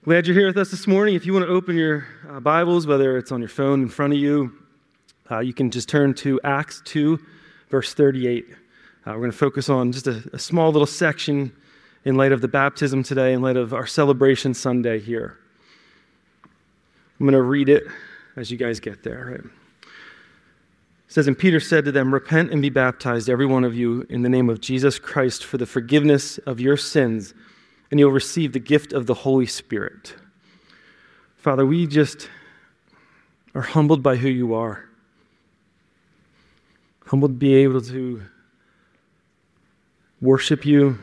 Glad you're here with us this morning. If you want to open your Bibles, whether it's on your phone in front of you, you can just turn to Acts 2, verse 38. We're going to focus on just a small little section in light of the baptism today, in light of our celebration Sunday here. I'm going to read it as you guys get there. Right? It says, "And Peter said to them, 'Repent and be baptized, every one of you, in the name of Jesus Christ for the forgiveness of your sins, and you'll receive the gift of the Holy Spirit.'" Father, we just are humbled by who you are. Humbled to be able to worship you,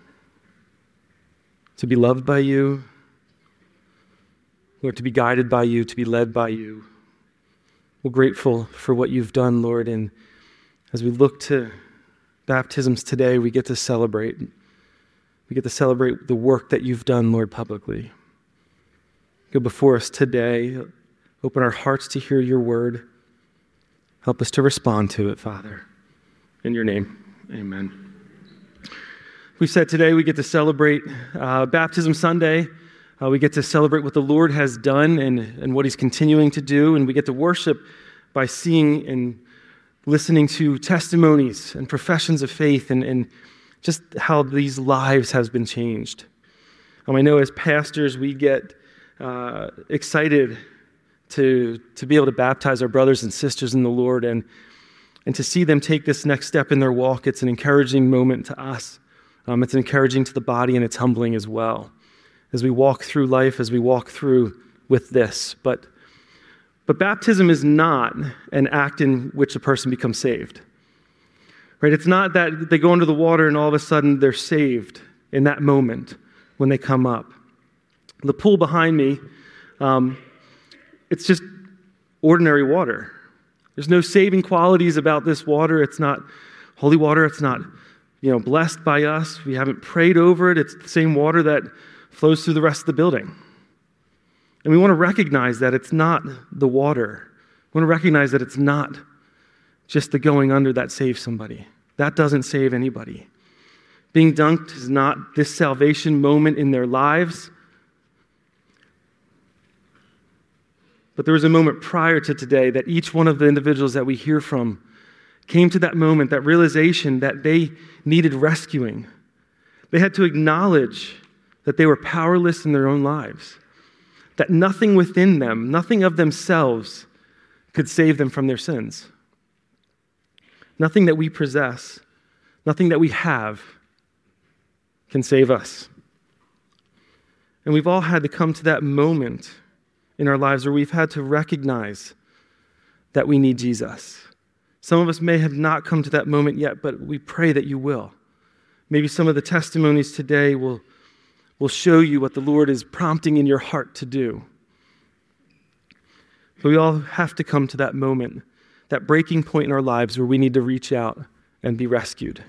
to be loved by you, Lord, to be guided by you, to be led by you. We're grateful for what you've done, Lord, and as we look to baptisms today, we get to celebrate. We get to celebrate the work that you've done, Lord, publicly. Go before us today. Open our hearts to hear your word. Help us to respond to it, Father. In your name, amen. We said today we get to celebrate Baptism Sunday. We get to celebrate what the Lord has done and what he's continuing to do. And we get to worship by seeing and listening to testimonies and professions of faith and just how these lives have been changed. I know as pastors, we get excited to be able to baptize our brothers and sisters in the Lord and to see them take this next step in their walk. It's an encouraging moment to us. It's encouraging to the body, and it's humbling as well as we walk through life, as we walk through with this. But baptism is not an act in which a person becomes saved. Right? It's not that they go under the water and all of a sudden they're saved in that moment when they come up. The pool behind me, it's just ordinary water. There's no saving qualities about this water. It's not holy water. It's not, blessed by us. We haven't prayed over it. It's the same water that flows through the rest of the building. And we want to recognize that it's not the water. We want to recognize that it's not just the going under that saves somebody. That doesn't save anybody. Being dunked is not this salvation moment in their lives. But there was a moment prior to today that each one of the individuals that we hear from came to that moment, that realization that they needed rescuing. They had to acknowledge that they were powerless in their own lives, that nothing within them, nothing of themselves could save them from their sins. Nothing that we possess, nothing that we have can save us. And we've all had to come to that moment in our lives where we've had to recognize that we need Jesus. Some of us may have not come to that moment yet, but we pray that you will. Maybe some of the testimonies today will show you what the Lord is prompting in your heart to do. But we all have to come to that moment, that breaking point in our lives where we need to reach out and be rescued.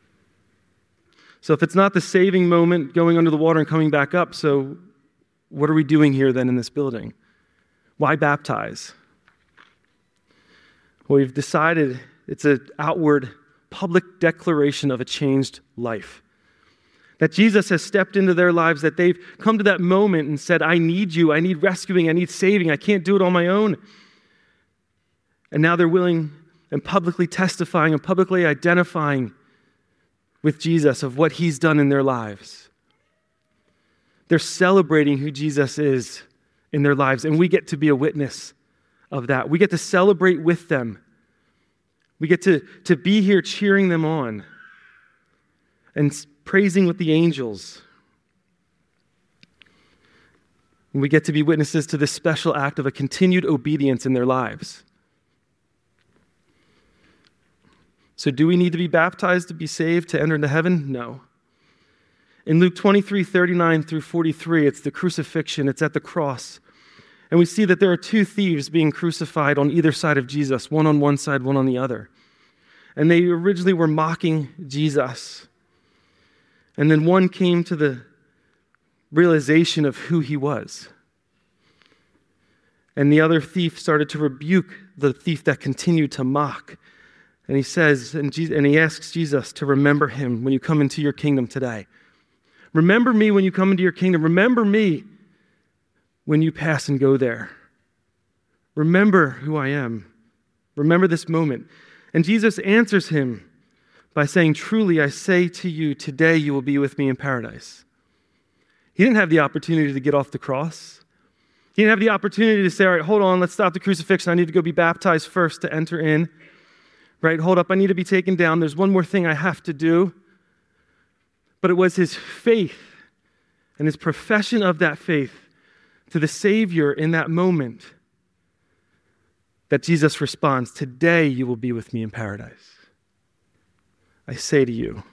So if it's not the saving moment, going under the water and coming back up, so what are we doing here then in this building? Why baptize? Well, we've decided it's an outward public declaration of a changed life. That Jesus has stepped into their lives, that they've come to that moment and said, I need you, I need rescuing, I need saving, I can't do it on my own. And now they're willing and publicly testifying and publicly identifying with Jesus of what he's done in their lives. They're celebrating who Jesus is in their lives, and we get to be a witness of that. We get to celebrate with them. We get to be here cheering them on and praising with the angels. And we get to be witnesses to this special act of a continued obedience in their lives. So do we need to be baptized to be saved, to enter into heaven? No. In Luke 23:39 through 43, it's the crucifixion, it's at the cross. And we see that there are two thieves being crucified on either side of Jesus, one on one side, one on the other. And they originally were mocking Jesus. And then one came to the realization of who he was. And the other thief started to rebuke the thief that continued to mock. And he says, and he asks Jesus to remember him when you come into your kingdom today. Remember me when you come into your kingdom. Remember me when you pass and go there. Remember who I am. Remember this moment. And Jesus answers him by saying, truly, I say to you, today you will be with me in paradise. He didn't have the opportunity to get off the cross. He didn't have the opportunity to say, all right, hold on, let's stop the crucifixion. I need to go be baptized first to enter in. Right, hold up, I need to be taken down. There's one more thing I have to do. But it was his faith and his profession of that faith to the Savior in that moment that Jesus responds, today you will be with me in paradise. I say to you.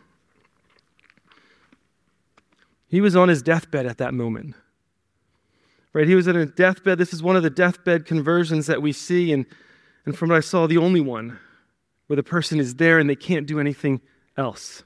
He was on his deathbed at that moment. Right, he was in a deathbed. This is one of the deathbed conversions that we see, and from what I saw, the only one where the person is there and they can't do anything else.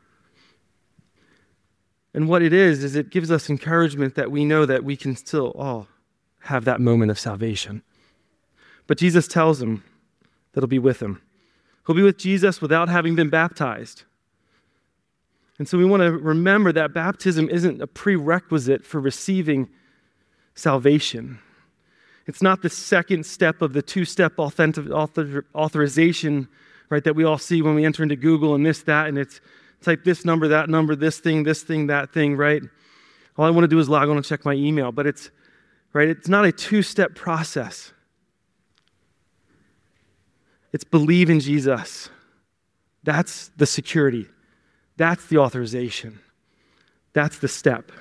And what it is it gives us encouragement that we know that we can still all have that moment of salvation. But Jesus tells him that he'll be with him. He'll be with Jesus without having been baptized. And so we want to remember that baptism isn't a prerequisite for receiving salvation. It's not the second step of the two-step authorization, right, that we all see when we enter into Google and this, that, and it's type this number, this thing, that thing, right? All I want to do is log on and check my email, but it's not a two-step process. It's believe in Jesus. That's the security. That's the authorization. That's the step.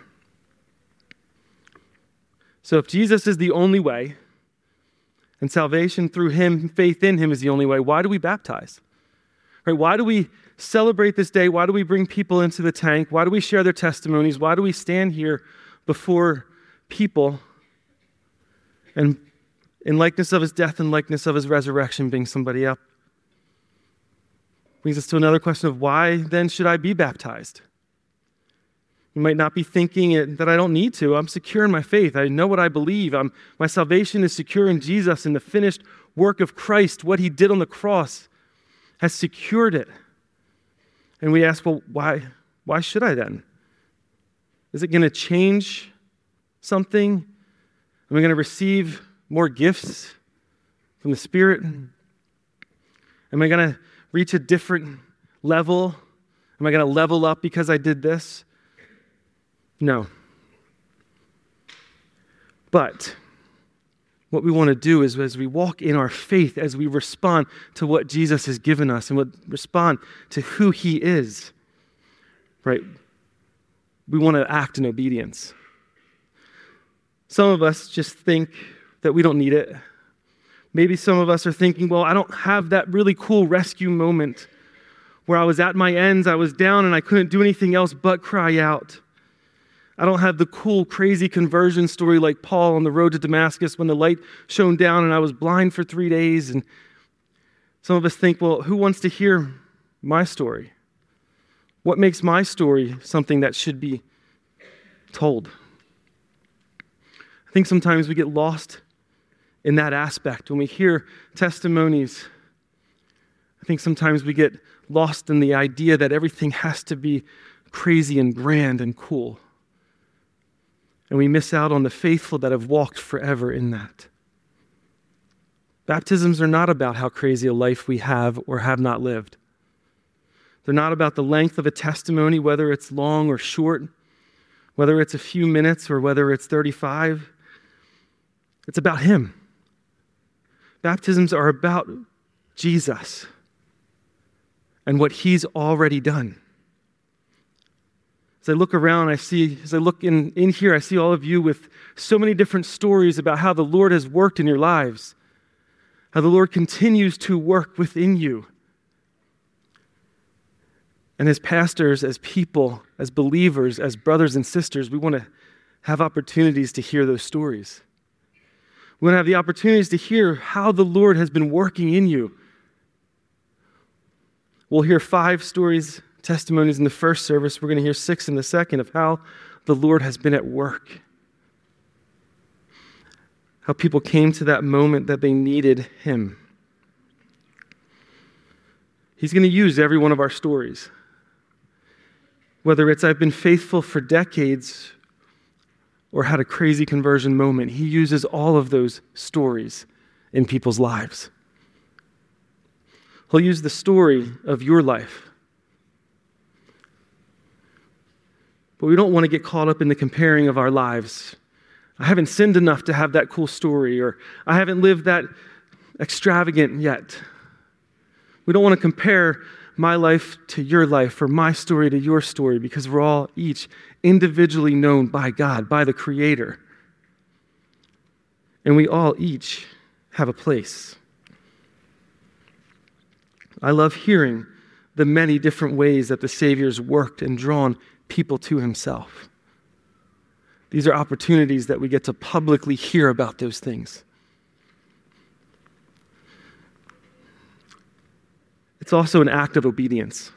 So if Jesus is the only way, and salvation through him, faith in him is the only way, why do we baptize? Right? Why do we celebrate this day? Why do we bring people into the tank? Why do we share their testimonies? Why do we stand here before people and in likeness of his death and likeness of his resurrection bring somebody up? Brings us to another question of why then should I be baptized? You might not be thinking that I don't need to. I'm secure in my faith. I know what I believe. My salvation is secure in Jesus, and the finished work of Christ, what he did on the cross, has secured it. And we ask, well, why should I then? Is it going to change something? Am I going to receive more gifts from the Spirit? Am I going to reach a different level? Am I going to level up because I did this? No. But what we want to do is as we walk in our faith, as we respond to what Jesus has given us and respond to who he is, right? We want to act in obedience. Some of us just think that we don't need it. Maybe some of us are thinking, well, I don't have that really cool rescue moment where I was at my ends, I was down, and I couldn't do anything else but cry out. I don't have the cool, crazy conversion story like Paul on the road to Damascus when the light shone down and I was blind for 3 days. And some of us think, well, who wants to hear my story? What makes my story something that should be told? I think sometimes we get lost in that aspect. When we hear testimonies, I think sometimes we get lost in the idea that everything has to be crazy and grand and cool. And we miss out on the faithful that have walked forever in that. Baptisms are not about how crazy a life we have or have not lived. They're not about the length of a testimony, whether it's long or short, whether it's a few minutes or whether it's 35. It's about him. Baptisms are about Jesus and what he's already done. As I look around, as I look in here, I see all of you with so many different stories about how the Lord has worked in your lives, how the Lord continues to work within you. And as pastors, as people, as believers, as brothers and sisters, we want to have opportunities to hear those stories. We want to have the opportunities to hear how the Lord has been working in you. We'll hear 5 testimonies in the first service. We're going to hear 6 in the second of how the Lord has been at work. How people came to that moment that they needed him. He's going to use every one of our stories. Whether it's I've been faithful for decades, or had a crazy conversion moment. He uses all of those stories in people's lives. He'll use the story of your life. But we don't want to get caught up in the comparing of our lives. I haven't sinned enough to have that cool story, or I haven't lived that extravagant yet. We don't want to compare my life to your life or my story to your story, because we're all each individually known by God, by the Creator. And we all each have a place. I love hearing the many different ways that the Savior's worked and drawn people to himself. These are opportunities that we get to publicly hear about those things. It's also an act of obedience.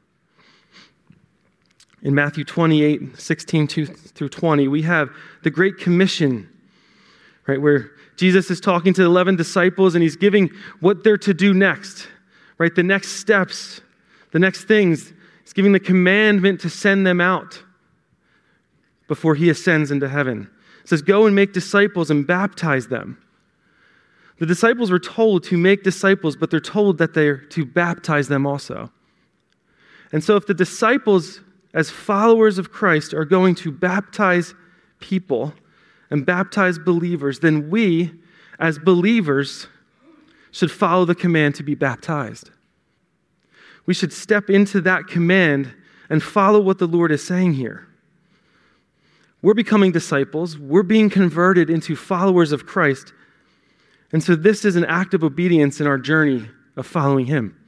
In Matthew 28, 16 through 20, we have the Great Commission, right, where Jesus is talking to the 11 disciples and he's giving what they're to do next, right? The next steps, the next things. He's giving the commandment to send them out before he ascends into heaven. It says, go and make disciples and baptize them. The disciples were told to make disciples, but they're told that they're to baptize them also. And so if the disciples, as followers of Christ, are going to baptize people and baptize believers, then we, as believers, should follow the command to be baptized. We should step into that command and follow what the Lord is saying here. We're becoming disciples. We're being converted into followers of Christ. And so this is an act of obedience in our journey of following him.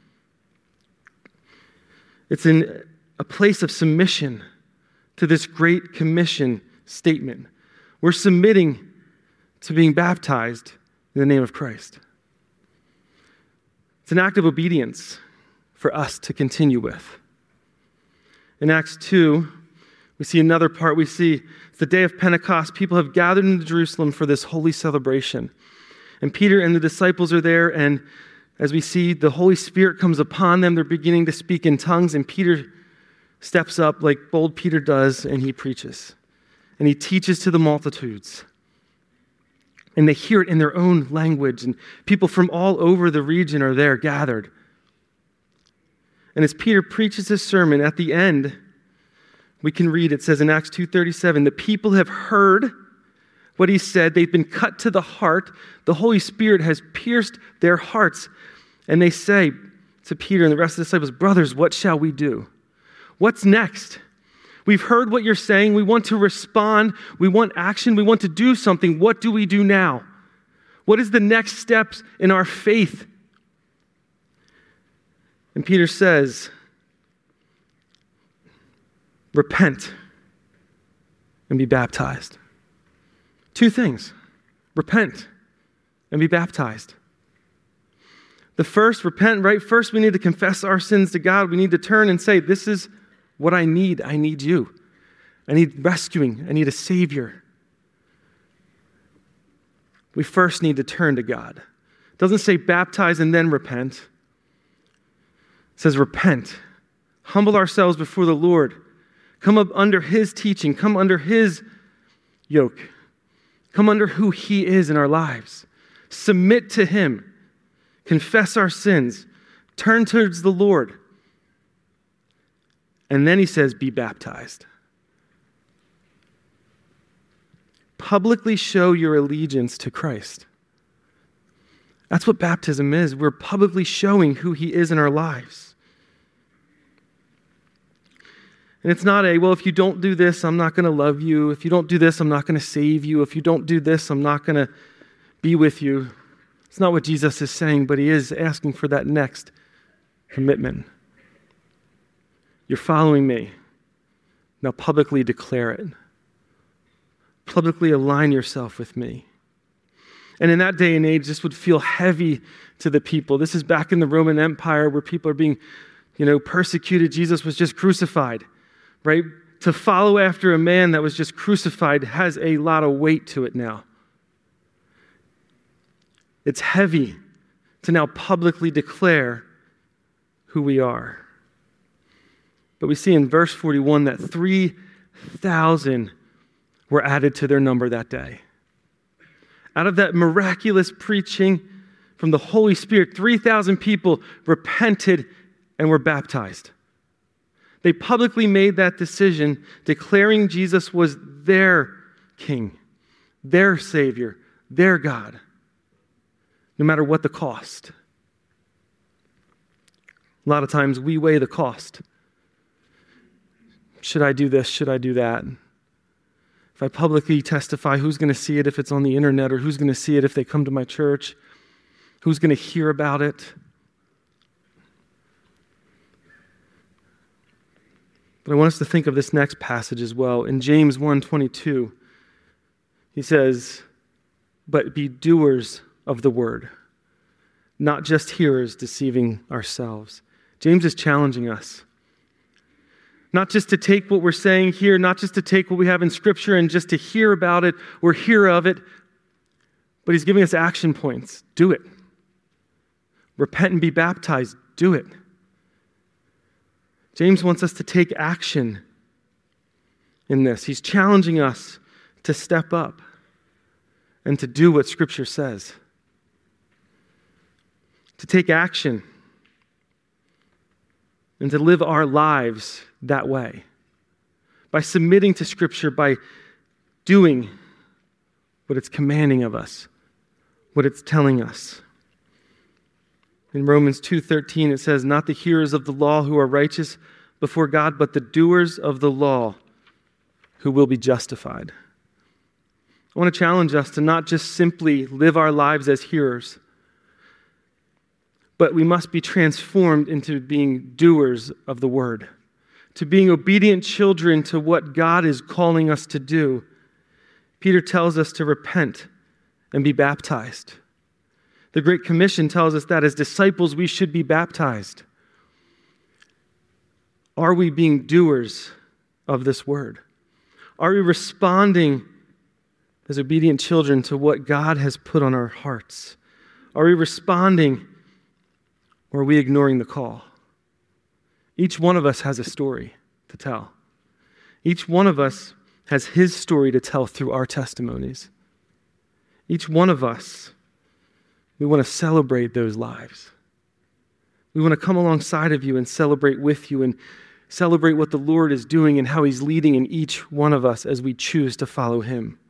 It's in a place of submission to this Great Commission statement. We're submitting to being baptized in the name of Christ. It's an act of obedience for us to continue with. In Acts 2, we see another part. We see it's the day of Pentecost. People have gathered into Jerusalem for this holy celebration. And Peter and the disciples are there, and as we see, the Holy Spirit comes upon them. They're beginning to speak in tongues, and Peter steps up like bold Peter does, and he preaches. And he teaches to the multitudes. And they hear it in their own language, and people from all over the region are there gathered. And as Peter preaches his sermon, at the end, we can read, it says in Acts 2:37, the people have heard what he said. They've been cut to the heart. The Holy Spirit has pierced their hearts. And they say to Peter and the rest of the disciples, brothers, what shall we do? What's next? We've heard what you're saying. We want to respond. We want action. We want to do something. What do we do now? What is the next steps in our faith? And Peter says, repent and be baptized. Two things. Repent and be baptized. The first, repent, right? First, we need to confess our sins to God. We need to turn and say, this is what I need. I need you. I need rescuing. I need a Savior. We first need to turn to God. It doesn't say baptize and then repent. It says repent. Humble ourselves before the Lord. Come up under his teaching. Come under his yoke. Come under who he is in our lives. Submit to him. Confess our sins. Turn towards the Lord. And then he says, be baptized. Publicly show your allegiance to Christ. That's what baptism is. We're publicly showing who he is in our lives. And it's not well, if you don't do this, I'm not going to love you. If you don't do this, I'm not going to save you. If you don't do this, I'm not going to be with you. It's not what Jesus is saying, but he is asking for that next commitment. You're following me. Now publicly declare it. Publicly align yourself with me. And in that day and age, this would feel heavy to the people. This is back in the Roman Empire where people are being, persecuted. Jesus was just crucified, right? To follow after a man that was just crucified has a lot of weight to it now. It's heavy to now publicly declare who we are. But we see in verse 41 that 3,000 were added to their number that day. Out of that miraculous preaching from the Holy Spirit, 3,000 people repented and were baptized. They publicly made that decision, declaring Jesus was their King, their Savior, their God, no matter what the cost. A lot of times we weigh the cost. Should I do this? Should I do that? If I publicly testify, who's going to see it if it's on the internet, or who's going to see it if they come to my church? Who's going to hear about it? But I want us to think of this next passage as well. In James 1:22, he says, "But be doers of the word, not just hearers, deceiving ourselves." James is challenging us. Not just to take what we're saying here, not just to take what we have in Scripture and just to hear about it or hear of it, but he's giving us action points. Do it. Repent and be baptized. Do it. James wants us to take action in this. He's challenging us to step up and to do what Scripture says. To take action and to live our lives that way. By submitting to Scripture, by doing what it's commanding of us, what it's telling us. In Romans 2:13 it says, "Not the hearers of the law who are righteous before God, but the doers of the law who will be justified." I want to challenge us to not just simply live our lives as hearers, but we must be transformed into being doers of the word, to being obedient children to what God is calling us to do. Peter tells us to repent and be baptized. The Great Commission tells us that as disciples we should be baptized. Are we being doers of this word? Are we responding as obedient children to what God has put on our hearts? Are we responding, or are we ignoring the call? Each one of us has a story to tell. Each one of us has his story to tell through our testimonies. Each one of us, we want to celebrate those lives. We want to come alongside of you and celebrate with you and celebrate what the Lord is doing and how he's leading in each one of us as we choose to follow him.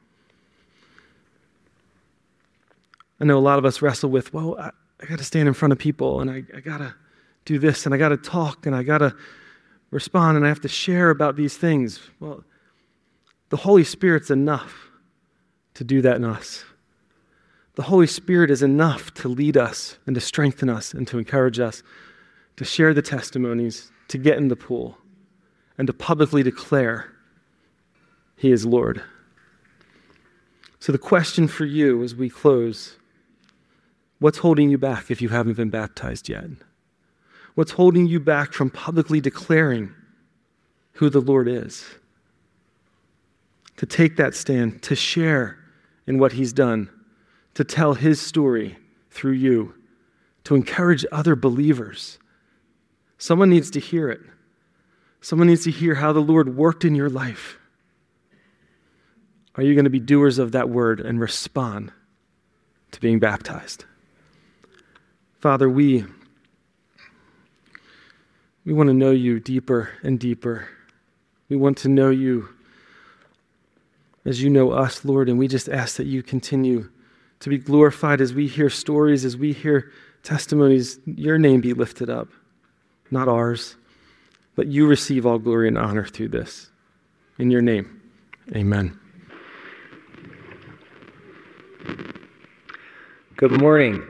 I know a lot of us wrestle with, I got to stand in front of people, and I got to do this, and I got to talk, and I got to respond, and I have to share about these things. Well, the Holy Spirit's enough to do that in us. The Holy Spirit is enough to lead us and to strengthen us and to encourage us to share the testimonies, to get in the pool, and to publicly declare he is Lord. So the question for you as we close, what's holding you back if you haven't been baptized yet? What's holding you back from publicly declaring who the Lord is? To take that stand, to share in what he's done, to tell his story through you, to encourage other believers. Someone needs to hear it. Someone needs to hear how the Lord worked in your life. Are you going to be doers of that word and respond to being baptized? Father, we want to know you deeper and deeper. We want to know you as you know us, Lord, and we just ask that you continue to be glorified as we hear stories, as we hear testimonies. Your name be lifted up, not ours. Let you receive all glory and honor through this. In your name, amen. Good morning.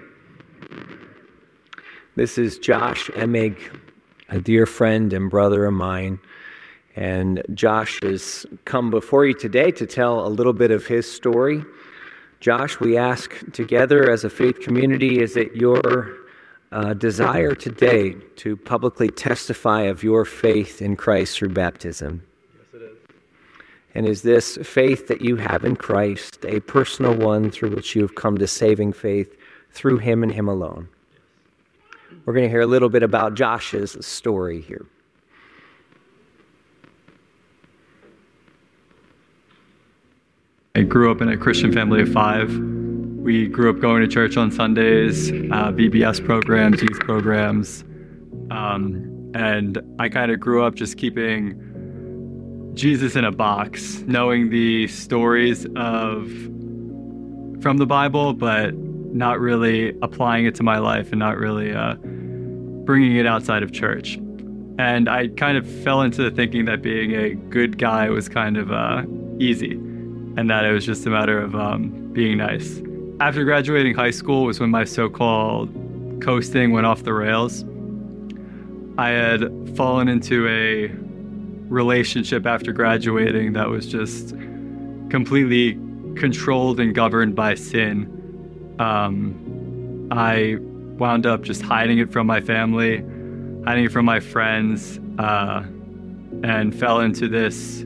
This is Josh Emig, a dear friend and brother of mine. And Josh has come before you today to tell a little bit of his story. Josh, we ask together as a faith community, is it your desire today to publicly testify of your faith in Christ through baptism? Yes, it is. And is this faith that you have in Christ a personal one through which you have come to saving faith through him and him alone? We're going to hear a little bit about Josh's story here. I grew up in a Christian family of 5. We grew up going to church on Sundays, VBS programs, youth programs. And I kind of grew up just keeping Jesus in a box, knowing the stories from the Bible, but not really applying it to my life and not really bringing it outside of church. And I kind of fell into the thinking that being a good guy was kind of easy, and that it was just a matter of being nice. After graduating high school was when my so-called coasting went off the rails. I had fallen into a relationship after graduating that was just completely controlled and governed by sin. I wound up just hiding it from my family, hiding it from my friends, and fell into this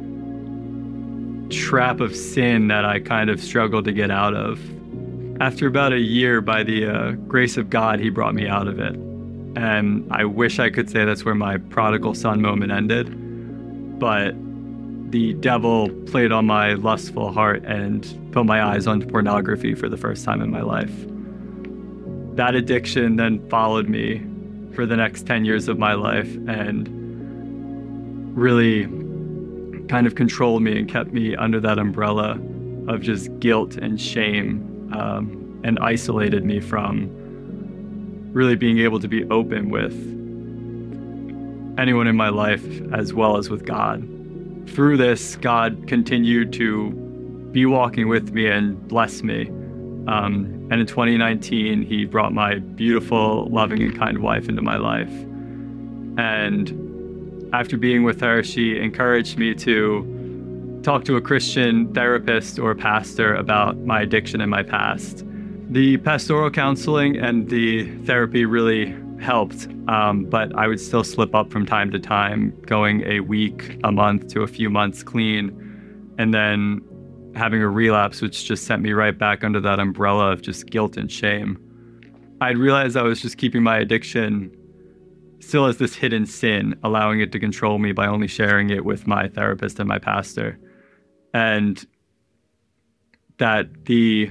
trap of sin that I kind of struggled to get out of. After about a year, by the grace of God, he brought me out of it. And I wish I could say that's where my prodigal son moment ended. But the devil played on my lustful heart and put my eyes onto pornography for the first time in my life. That addiction then followed me for the next 10 years of my life and really kind of controlled me and kept me under that umbrella of just guilt and shame, and isolated me from really being able to be open with anyone in my life as well as with God. Through this, God continued to be walking with me and bless me. And in 2019, he brought my beautiful, loving, and kind wife into my life. And after being with her, she encouraged me to talk to a Christian therapist or pastor about my addiction and my past. The pastoral counseling and the therapy really helped, but I would still slip up from time to time, going a week, a month to a few months clean, and then having a relapse, which just sent me right back under that umbrella of just guilt and shame. I'd realized I was just keeping my addiction still as this hidden sin, allowing it to control me by only sharing it with my therapist and my pastor. And that the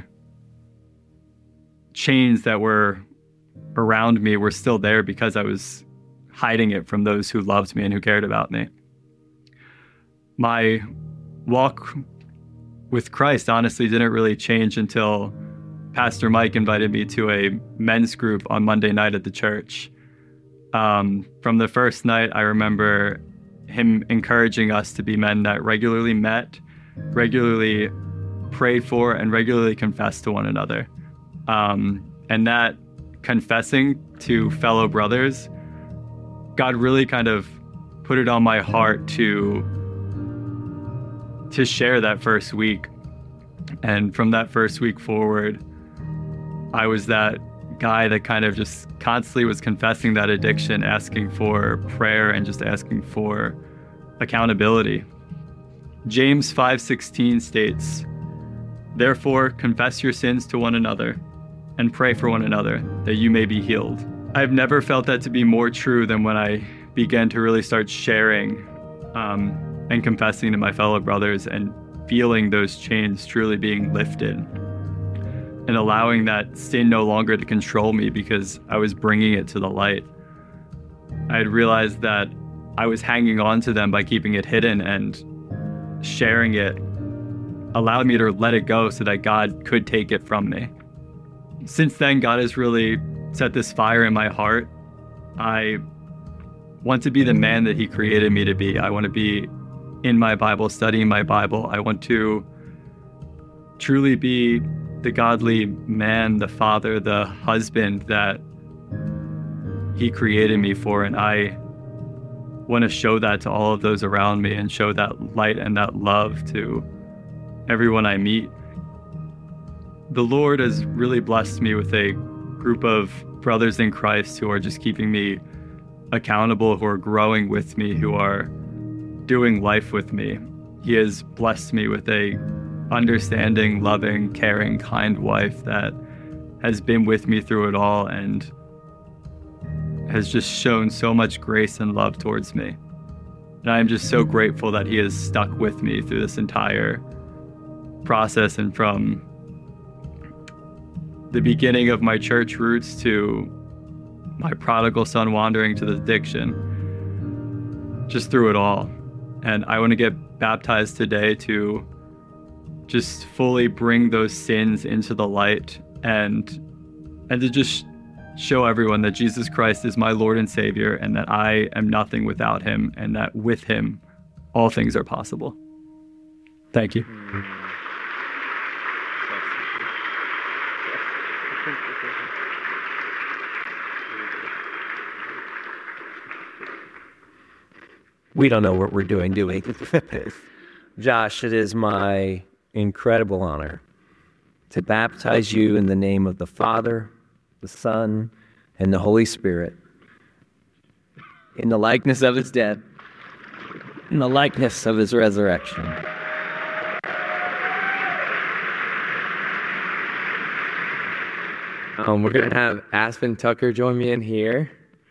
chains that were around me were still there because I was hiding it from those who loved me and who cared about me. My walk with Christ honestly didn't really change until Pastor Mike invited me to a men's group on Monday night at the church. From the first night, I remember him encouraging us to be men that regularly met, regularly prayed for, and regularly confessed to one another. And that confessing to fellow brothers, God really kind of put it on my heart to share that first week. And from that first week forward, I was that guy that kind of just constantly was confessing that addiction, asking for prayer and just asking for accountability. James 5:16 states, "Therefore confess your sins to one another and pray for one another that you may be healed." I've never felt that to be more true than when I began to really start sharing and confessing to my fellow brothers and feeling those chains truly being lifted and allowing that sin no longer to control me because I was bringing it to the light. I had realized that I was hanging on to them by keeping it hidden, and sharing it allowed me to let it go so that God could take it from me. Since then, God has really set this fire in my heart. I want to be the man that he created me to be. I want to be in my Bible, studying my Bible. I want to truly be the godly man, the father, the husband that he created me for. And I want to show that to all of those around me and show that light and that love to everyone I meet. The Lord has really blessed me with a group of brothers in Christ who are just keeping me accountable, who are growing with me, who are doing life with me. He has blessed me with a understanding, loving, caring, kind wife that has been with me through it all and has just shown so much grace and love towards me. And I am just so grateful that he has stuck with me through this entire process and from the beginning of my church roots to my prodigal son wandering to the addiction, just through it all. And I want to get baptized today to just fully bring those sins into the light and to just show everyone that Jesus Christ is my Lord and Savior, and that I am nothing without him, and that with him all things are possible. Thank you. We don't know what we're doing, do we? Josh, it is my incredible honor to baptize you in the name of the Father, the Son, and the Holy Spirit, in the likeness of his death, in the likeness of his resurrection. We're going to have Aspen Tucker join me in here.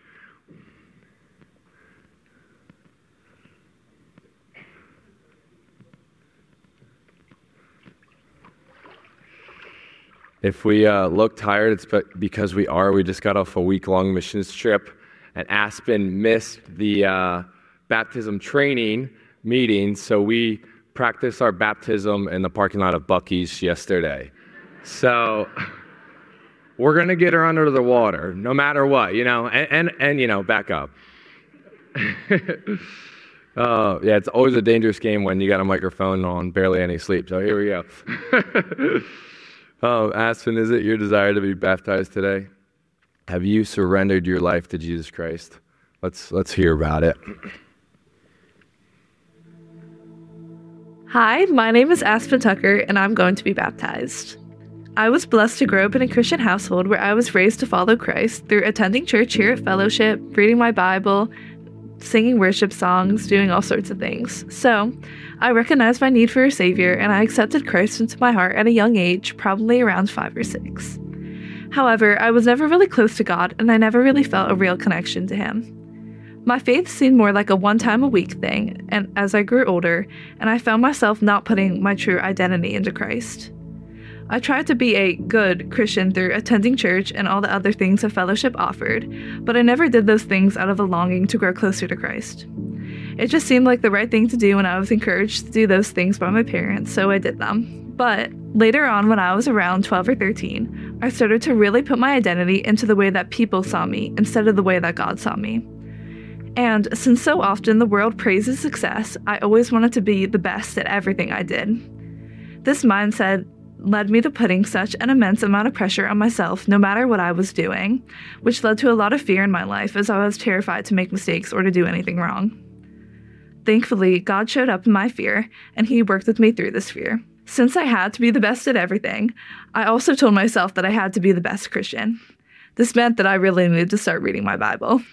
If we look tired, it's because we are. We just got off a week-long missions trip, and Aspen missed the baptism training meeting, so we practiced our baptism in the parking lot of Buc-ee's yesterday. So we're going to get her under the water, no matter what, and back up. Yeah, it's always a dangerous game when you got a microphone on, barely any sleep, so here we go. Aspen, is it your desire to be baptized today? Have you surrendered your life to Jesus Christ? Let's hear about it. Hi, my name is Aspen Tucker, and I'm going to be baptized. I was blessed to grow up in a Christian household where I was raised to follow Christ through attending church here at Fellowship, reading my Bible, singing worship songs, doing all sorts of things. So, I recognized my need for a Savior, and I accepted Christ into my heart at a young age, probably around 5 or 6. However, I was never really close to God, and I never really felt a real connection to Him. My faith seemed more like a one-time-a-week thing, and as I grew older, and I found myself not putting my true identity into Christ. I tried to be a good Christian through attending church and all the other things that Fellowship offered, but I never did those things out of a longing to grow closer to Christ. It just seemed like the right thing to do, and I was encouraged to do those things by my parents, so I did them. But later on, when I was around 12 or 13, I started to really put my identity into the way that people saw me instead of the way that God saw me. And since so often the world praises success, I always wanted to be the best at everything I did. This mindset led me to putting such an immense amount of pressure on myself no matter what I was doing, which led to a lot of fear in my life as I was terrified to make mistakes or to do anything wrong. Thankfully, God showed up in my fear, and He worked with me through this fear. Since I had to be the best at everything, I also told myself that I had to be the best Christian. This meant that I really needed to start reading my Bible.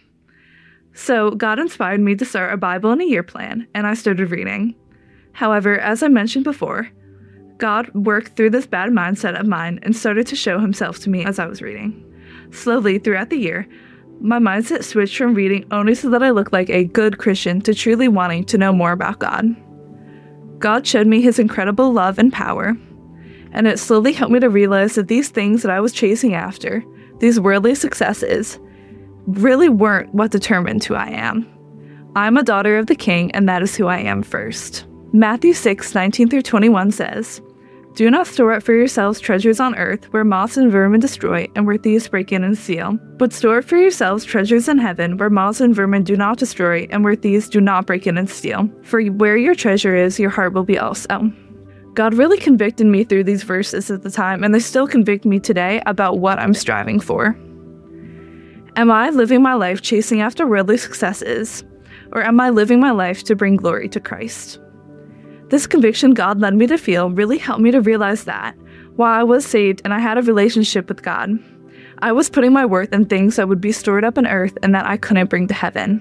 So God inspired me to start a Bible in a year plan, and I started reading. However, as I mentioned before, God worked through this bad mindset of mine and started to show Himself to me as I was reading. Slowly, throughout the year, my mindset switched from reading only so that I looked like a good Christian to truly wanting to know more about God. God showed me His incredible love and power, and it slowly helped me to realize that these things that I was chasing after, these worldly successes, really weren't what determined who I am. I'm a daughter of the King, and that is who I am first. Matthew 6:19-21 says, "Do not store up for yourselves treasures on earth, where moths and vermin destroy, and where thieves break in and steal. But store up for yourselves treasures in heaven, where moths and vermin do not destroy, and where thieves do not break in and steal. For where your treasure is, your heart will be also." God really convicted me through these verses at the time, and they still convict me today about what I'm striving for. Am I living my life chasing after worldly successes, or am I living my life to bring glory to Christ? This conviction God led me to feel really helped me to realize that, while I was saved and I had a relationship with God, I was putting my worth in things that would be stored up on earth and that I couldn't bring to heaven.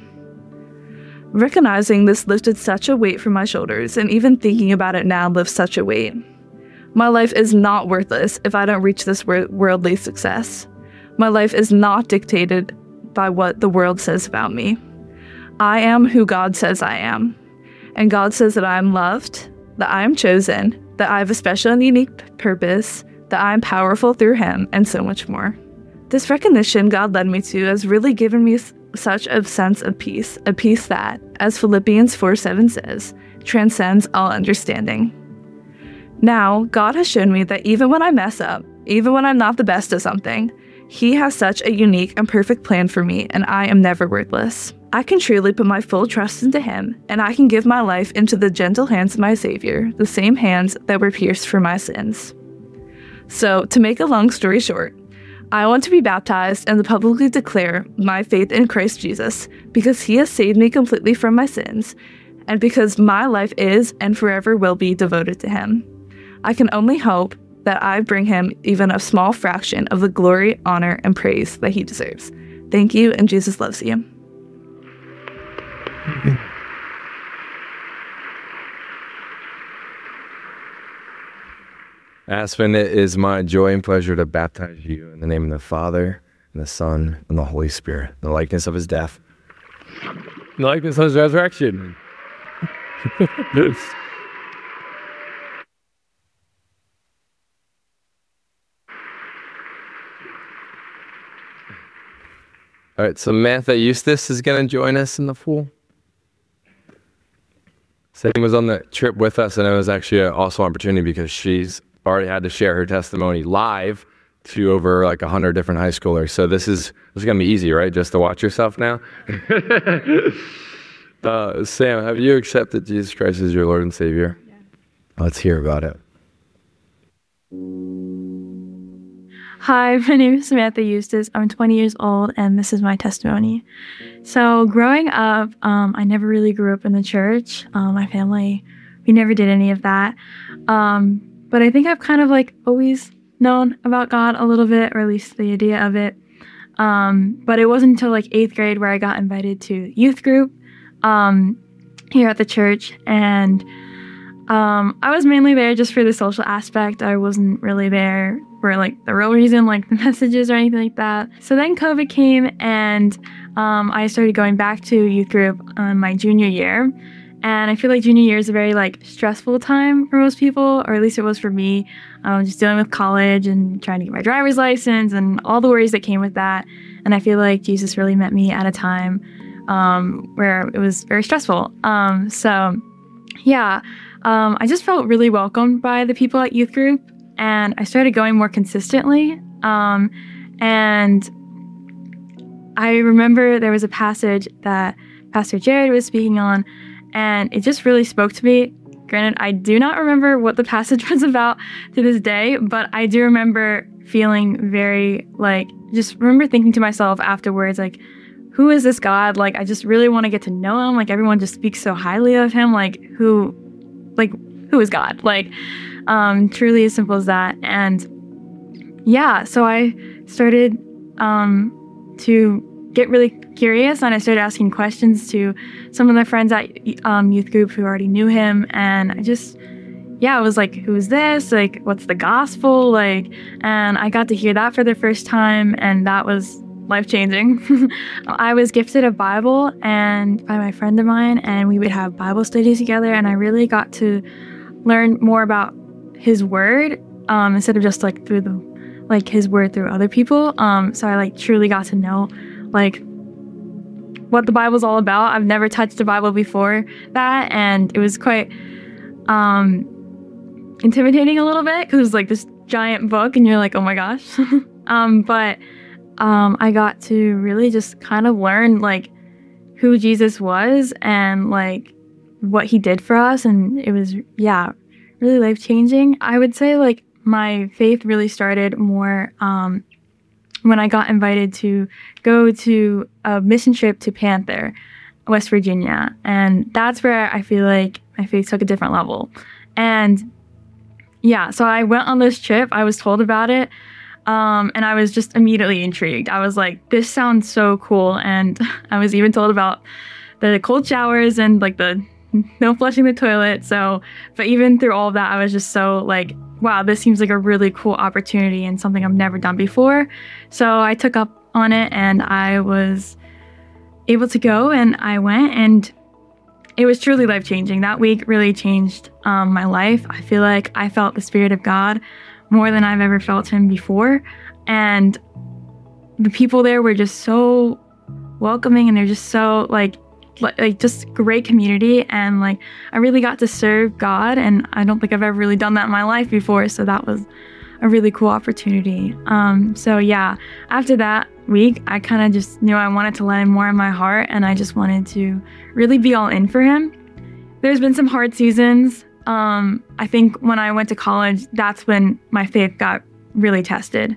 Recognizing this lifted such a weight from my shoulders, and even thinking about it now lifts such a weight. My life is not worthless if I don't reach this worldly success. My life is not dictated by what the world says about me. I am who God says I am. And God says that I am loved, that I am chosen, that I have a special and unique purpose, that I am powerful through him, and so much more. This recognition God led me to has really given me such a sense of peace, a peace that, as Philippians 4:7 says, transcends all understanding. Now, God has shown me that even when I mess up, even when I'm not the best at something, he has such a unique and perfect plan for me, and I am never worthless. I can truly put my full trust into him, and I can give my life into the gentle hands of my Savior, the same hands that were pierced for my sins. So, to make a long story short, I want to be baptized and to publicly declare my faith in Christ Jesus, because he has saved me completely from my sins, and because my life is and forever will be devoted to him. I can only hope that I bring him even a small fraction of the glory, honor, and praise that he deserves. Thank you, and Jesus loves you. Aspen, it is my joy and pleasure to baptize you in the name of the Father, and the Son, and the Holy Spirit, in the likeness of his death, in the likeness of his resurrection. All right, Samantha Eustace is going to join us in the pool. Sadie was on the trip with us, and it was actually an awesome opportunity because she's already had to share her testimony live to over like 100 different high schoolers. So this is going to be easy, right? Just to watch yourself now. Sam, have you accepted Jesus Christ as your Lord and Savior? Yeah. Let's hear about it. Hi, my name is Samantha Eustace. I'm 20 years old, and this is my testimony. So growing up, I never really grew up in the church. My family, we never did any of that. But I think I've kind of like always known about God a little bit, or at least the idea of it. But it wasn't until like 8th grade where I got invited to youth group here at the church. And I was mainly there just for the social aspect. I wasn't really there for like the real reason, like the messages or anything like that. So then COVID came, and I started going back to youth group on my junior year. And I feel like junior year is a very like stressful time for most people, or at least it was for me. Just dealing with college and trying to get my driver's license and all the worries that came with that. And I feel like Jesus really met me at a time where it was very stressful. I just felt really welcomed by the people at youth group, and I started going more consistently. And I remember there was a passage that Pastor Jared was speaking on, and it just really spoke to me. Granted, I do not remember what the passage was about to this day, but I do remember feeling very, just remember thinking to myself afterwards, who is this God? I just really want to get to know him. Everyone just speaks so highly of him. Who is God? Truly as simple as that. And so I started to get really curious, and I started asking questions to some of the friends at youth group who already knew him. And I was like, who is this? What's the gospel? And I got to hear that for the first time, and that was life-changing. I was gifted a Bible and by my friend of mine, and we would have Bible studies together, and I really got to learn more about his word instead of just through the his word through other people. So I truly got to know what the Bible's all about. I've never touched a Bible before that, and it was quite intimidating a little bit because it was this giant book, and you're like, oh my gosh. But I got to really just kind of learn who Jesus was and what he did for us, and it was really life-changing. I would say my faith really started more when I got invited to go to a mission trip to Panther, West Virginia, and that's where I feel like my faith took a different level. And so I went on this trip. I was told about it. And I was just immediately intrigued. I was like, this sounds so cool. And I was even told about the cold showers and the no flushing the toilet. But even through all of that, I was just so wow, this seems like a really cool opportunity and something I've never done before. So I took up on it, and I was able to go, and I went, and it was truly life-changing. That week really changed my life. I feel like I felt the Spirit of God more than I've ever felt him before. And the people there were just so welcoming, and they're just so like just great community. And like I really got to serve God, and I don't think I've ever really done that in my life before. So that was a really cool opportunity. So yeah, after that week, I kind of just knew I wanted to let him more in my heart, and I just wanted to really be all in for him. There's been some hard seasons. I think when I went to college, that's when my faith got really tested.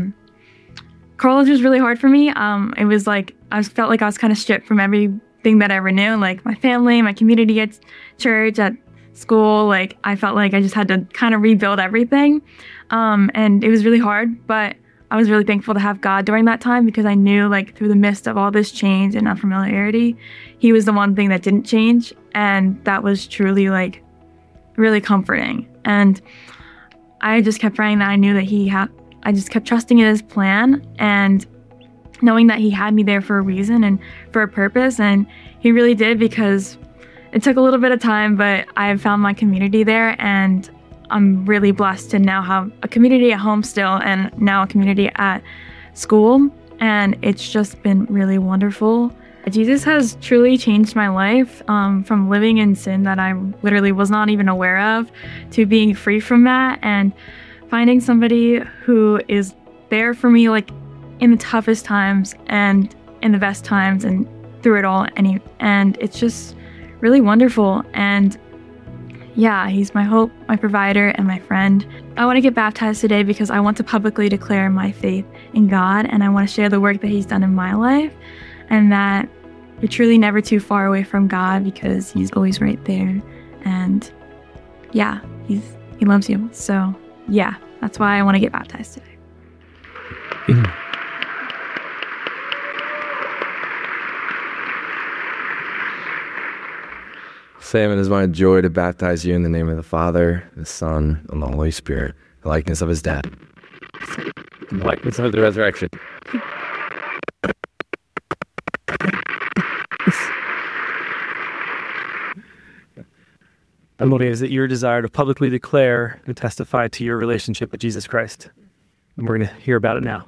College was really hard for me. It was like I felt like I was kind of stripped from everything that I ever knew, like my family, my community at church, at school. Like I felt like I just had to kind of rebuild everything. And it was really hard, but I was really thankful to have God during that time, because I knew like through the midst of all this change and unfamiliarity, he was the one thing that didn't change. And that was truly like really comforting. And I just kept praying that I knew that I just kept trusting in his plan and knowing that he had me there for a reason and for a purpose. And he really did, because it took a little bit of time, but I found my community there, and I'm really blessed to now have a community at home still, and now a community at school. And it's just been really wonderful. Jesus has truly changed my life, from living in sin that I literally was not even aware of, to being free from that and finding somebody who is there for me, like in the toughest times and in the best times and through it all. And it's just really wonderful. And yeah, he's my hope, my provider, and my friend. I want to get baptized today because I want to publicly declare my faith in God, and I want to share the work that he's done in my life, and that we're truly never too far away from God, because he's always right there. And yeah, he loves you. So yeah, that's why I want to get baptized today. Sam, it is my joy to baptize you in the name of the Father, the Son, and the Holy Spirit, the likeness of his death, the likeness of the resurrection. And Lord, is it your desire to publicly declare and testify to your relationship with Jesus Christ? And we're going to hear about it now.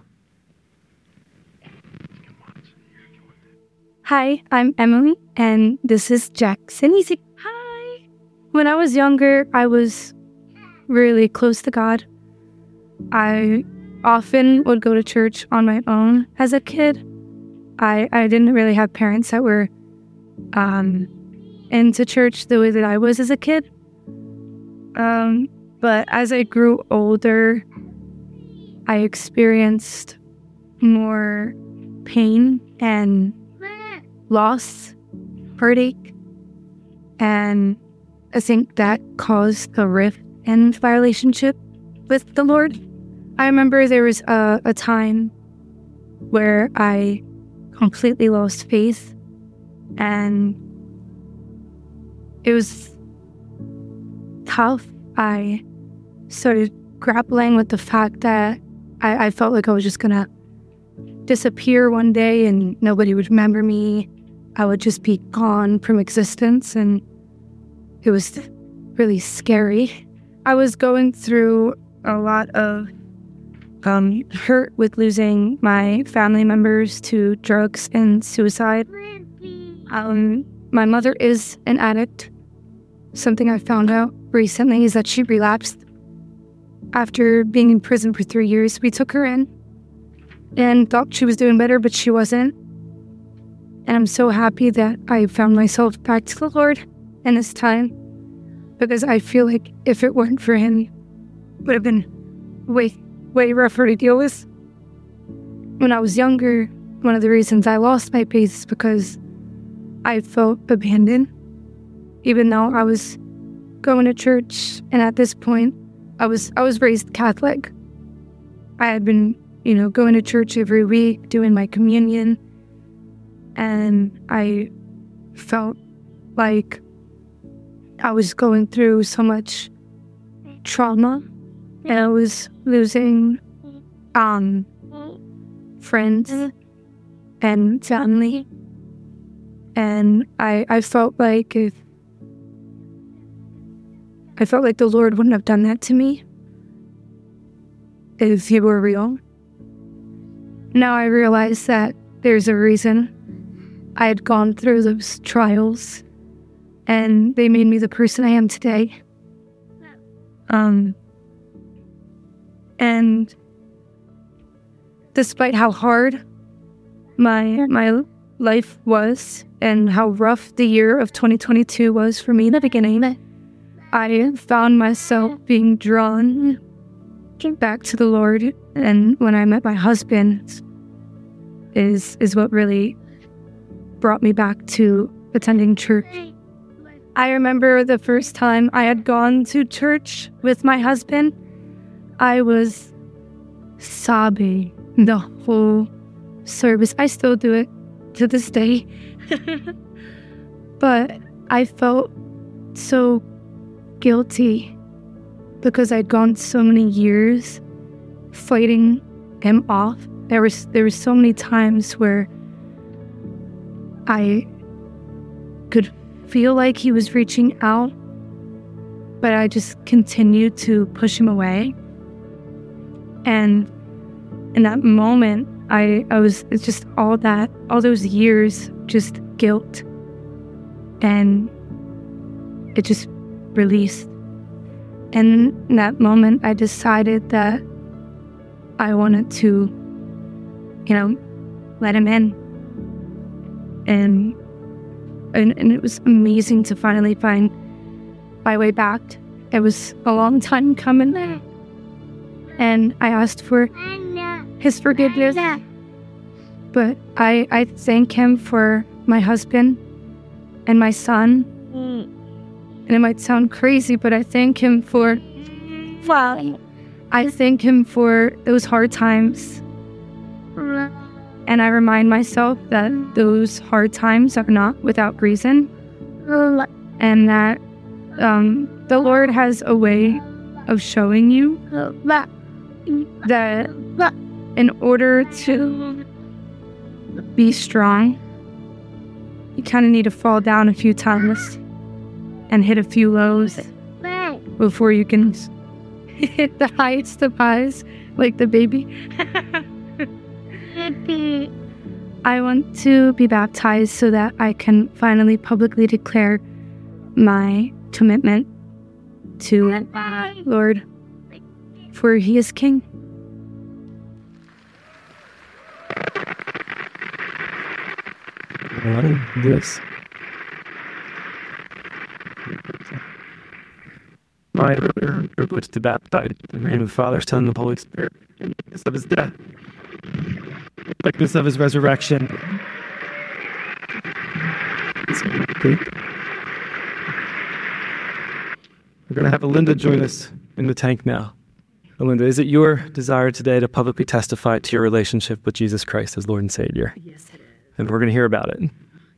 Hi, I'm Emily, and this is Jackson. Hi. When I was younger, I was really close to God. I often would go to church on my own as a kid. I didn't really have parents that were into church the way that I was as a kid. But as I grew older, I experienced more pain and loss, heartache, and I think that caused a rift in my relationship with the Lord. I remember there was a time where I completely lost faith, and it was tough. I started grappling with the fact that I felt like I was just gonna disappear one day and nobody would remember me. I would just be gone from existence, and it was really scary. I was going through a lot of hurt with losing my family members to drugs and suicide. My mother is an addict. Something I found out recently is that she relapsed. After being in prison for 3 years, we took her in and thought she was doing better, but she wasn't. And I'm so happy that I found myself back to the Lord in this time, because I feel like if it weren't for him, it would have been way rougher to deal with. When I was younger, one of the reasons I lost my faith is because I felt abandoned, even though I was going to church. And at this point, I was raised Catholic. I had been, going to church every week, doing my communion, and I felt like I was going through so much trauma, and I was losing friends and family. And I felt like the Lord wouldn't have done that to me if he were real. Now I realize that there's a reason I had gone through those trials, and they made me the person I am today. And despite how hard my life was and how rough the year of 2022 was for me in the beginning, I found myself being drawn back to the Lord. And when I met my husband is what really brought me back to attending church. I remember the first time I had gone to church with my husband, I was sobbing the whole service. I still do it to this day. But I felt so guilty because I'd gone so many years fighting him off. There was so many times where I could feel like he was reaching out, but I just continued to push him away. And in that moment, it's just all those years, just guilt, and it just released. And in that moment, I decided that I wanted to, let him in. And it was amazing to finally find my way back. It was a long time coming. And I asked for his forgiveness. But I thank him for my husband and my son. And it might sound crazy, but I thank him for those hard times. And I remind myself that those hard times are not without reason. And that the Lord has a way of showing you that in order to be strong, you kind of need to fall down a few times and hit a few lows before you can hit the heights of highs like the baby. I want to be baptized so that I can finally publicly declare my commitment to Lord, for he is King. This. My privilege to baptize in the name of the Father, Son, and the Holy Spirit, in the likeness of his death, likeness of his resurrection. We're going to have Alinda join us in the tank now. Alinda, is it your desire today to publicly testify to your relationship with Jesus Christ as Lord and Savior? Yes, it is. And we're going to hear about it.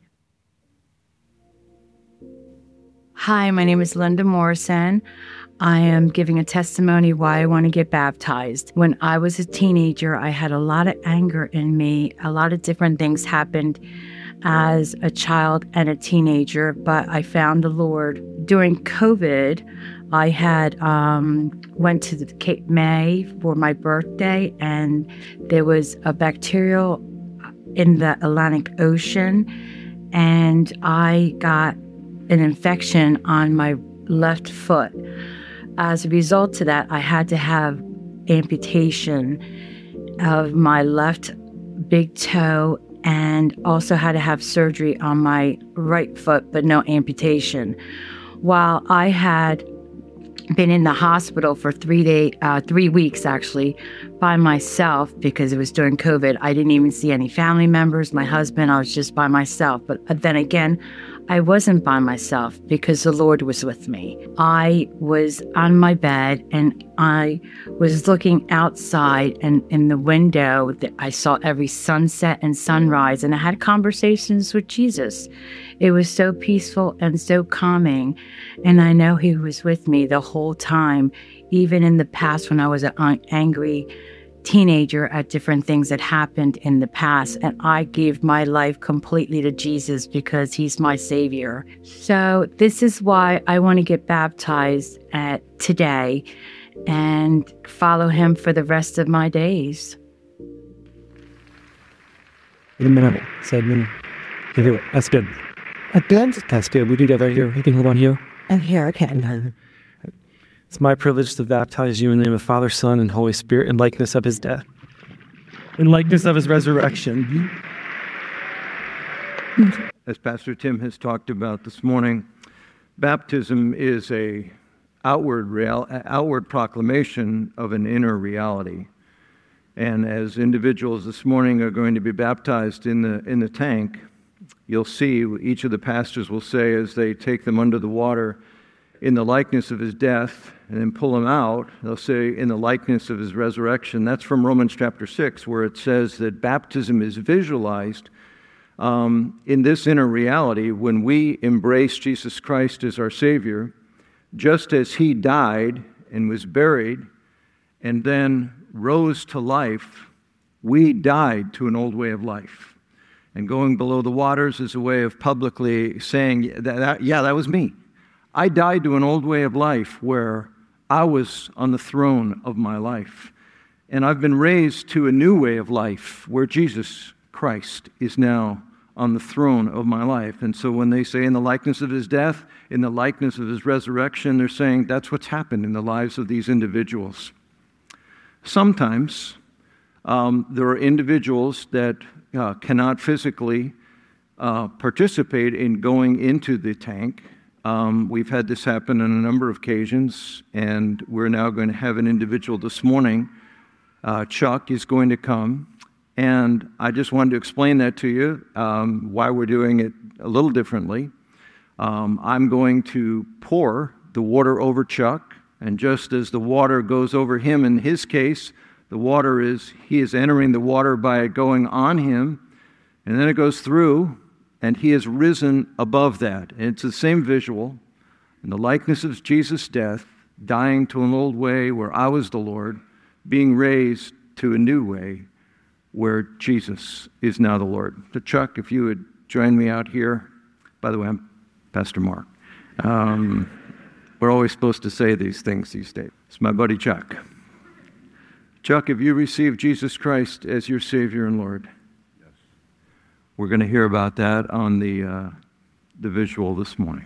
Hi, my name is Linda Morrison. I am giving a testimony why I want to get baptized. When I was a teenager, I had a lot of anger in me. A lot of different things happened as a child and a teenager, but I found the Lord. During COVID, I had went to the Cape May for my birthday, and there was a bacterial in the Atlantic Ocean, and I got an infection on my left foot. As a result of that, I had to have amputation of my left big toe, and also had to have surgery on my right foot, but no amputation. While I had been in the hospital for 3 weeks actually, by myself, because it was during COVID. I didn't even see any family members, my husband, I was just by myself. But then again, I wasn't by myself because the Lord was with me. I was on my bed and I was looking outside, and in the window I saw every sunset and sunrise, and I had conversations with Jesus. It was so peaceful and so calming, and I know he was with me the whole time, even in the past when I was an angry teenager at different things that happened in the past, and I gave my life completely to Jesus because he's my savior. So this is why I want to get baptized today and follow him for the rest of my days. That's good. That's good. We do that right here. You can hold on here. And here again. It's my privilege to baptize you in the name of Father, Son, and Holy Spirit in likeness of his death, in likeness of his resurrection. As Pastor Tim has talked about this morning, baptism is a outward proclamation of an inner reality. And as individuals this morning are going to be baptized in the tank, you'll see each of the pastors will say as they take them under the water, in the likeness of his death, and then pull them out, they'll say in the likeness of his resurrection. That's from Romans chapter 6, where it says that baptism is visualized in this inner reality when we embrace Jesus Christ as our Savior, just as he died and was buried and then rose to life, we died to an old way of life. And going below the waters is a way of publicly saying, that was me. I died to an old way of life where I was on the throne of my life. And I've been raised to a new way of life where Jesus Christ is now on the throne of my life. And so when they say in the likeness of his death, in the likeness of his resurrection, they're saying that's what's happened in the lives of these individuals. Sometimes there are individuals that cannot physically participate in going into the tank. We've had this happen on a number of occasions, and we're now going to have an individual this morning. Chuck is going to come, and I just wanted to explain that to you, why we're doing it a little differently. I'm going to pour the water over Chuck, and just as the water goes over him in his case, he is entering the water by going on him, and then it goes through, and he has risen above that. And it's the same visual, in the likeness of Jesus' death, dying to an old way where I was the Lord, being raised to a new way where Jesus is now the Lord. So Chuck, if you would join me out here. By the way, I'm Pastor Mark. We're always supposed to say these things these days. It's my buddy Chuck. Chuck, have you received Jesus Christ as your Savior and Lord? We're going to hear about that on the visual this morning.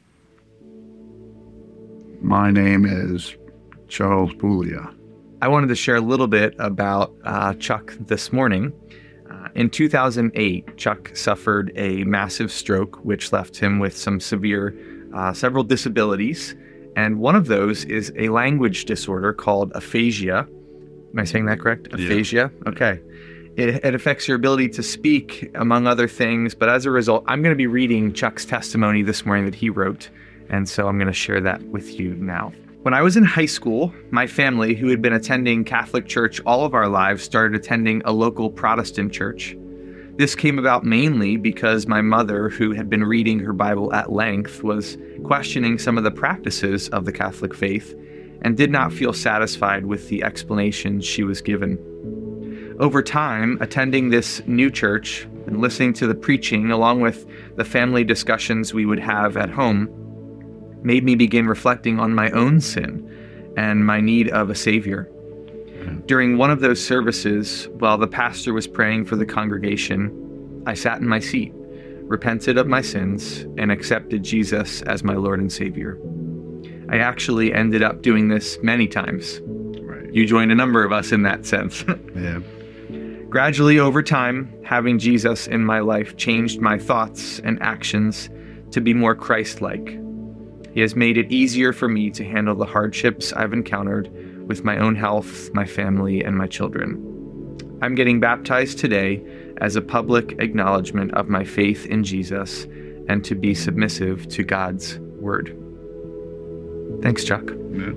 My name is Charles Puglia. I wanted to share a little bit about Chuck this morning. In 2008, Chuck suffered a massive stroke, which left him with some several disabilities. And one of those is a language disorder called aphasia. Am I saying that correct? Aphasia? Yeah. Okay. It affects your ability to speak, among other things. But as a result, I'm going to be reading Chuck's testimony this morning that he wrote. And so I'm going to share that with you now. When I was in high school, my family, who had been attending Catholic church all of our lives, started attending a local Protestant church. This came about mainly because my mother, who had been reading her Bible at length, was questioning some of the practices of the Catholic faith and did not feel satisfied with the explanations she was given. Over time, attending this new church and listening to the preaching, along with the family discussions we would have at home, made me begin reflecting on my own sin and my need of a Savior. During one of those services, while the pastor was praying for the congregation, I sat in my seat, repented of my sins, and accepted Jesus as my Lord and Savior. I actually ended up doing this many times. Right. You joined a number of us in that sense. Yeah. Gradually over time, having Jesus in my life changed my thoughts and actions to be more Christ-like. He has made it easier for me to handle the hardships I've encountered with my own health, my family, and my children. I'm getting baptized today as a public acknowledgement of my faith in Jesus and to be submissive to God's word. Thanks, Chuck. Yeah.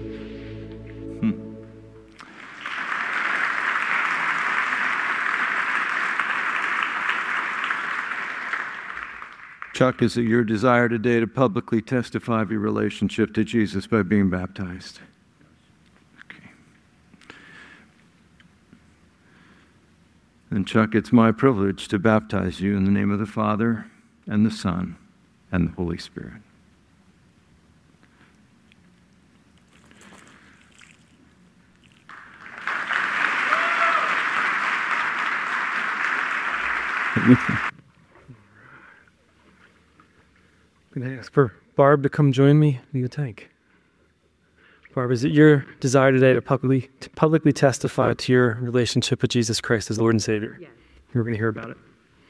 Chuck, is it your desire today to publicly testify of your relationship to Jesus by being baptized? Okay. And Chuck, it's my privilege to baptize you in the name of the Father, and the Son, and the Holy Spirit. I'm going to ask for Barb to come join me in the tank. Barb, is it your desire today to publicly testify to your relationship with Jesus Christ as Lord and Savior? Yes. We're going to hear about it.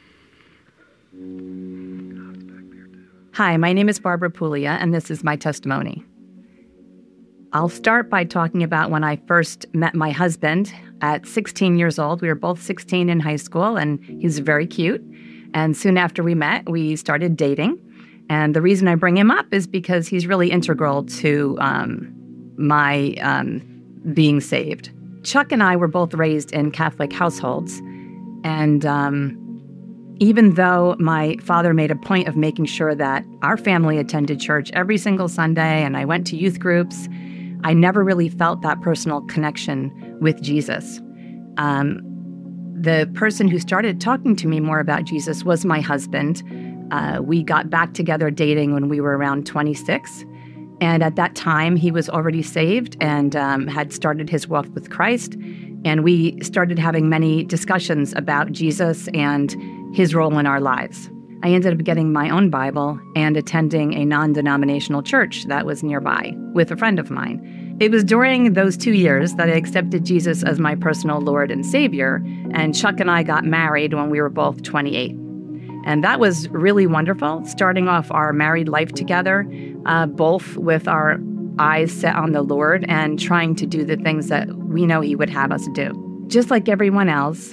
Hi, my name is Barbara Puglia, and this is my testimony. I'll start by talking about when I first met my husband at 16 years old. We were both 16 in high school, and he was very cute. And soon after we met, we started dating. And the reason I bring him up is because he's really integral to my being saved. Chuck and I were both raised in Catholic households. And even though my father made a point of making sure that our family attended church every single Sunday and I went to youth groups, I never really felt that personal connection with Jesus. The person who started talking to me more about Jesus was my husband. We got back together dating when we were around 26. And at that time, he was already saved and had started his walk with Christ. And we started having many discussions about Jesus and his role in our lives. I ended up getting my own Bible and attending a non-denominational church that was nearby with a friend of mine. It was during those 2 years that I accepted Jesus as my personal Lord and Savior, and Chuck and I got married when we were both 28. And that was really wonderful, starting off our married life together, both with our eyes set on the Lord and trying to do the things that we know He would have us do. Just like everyone else,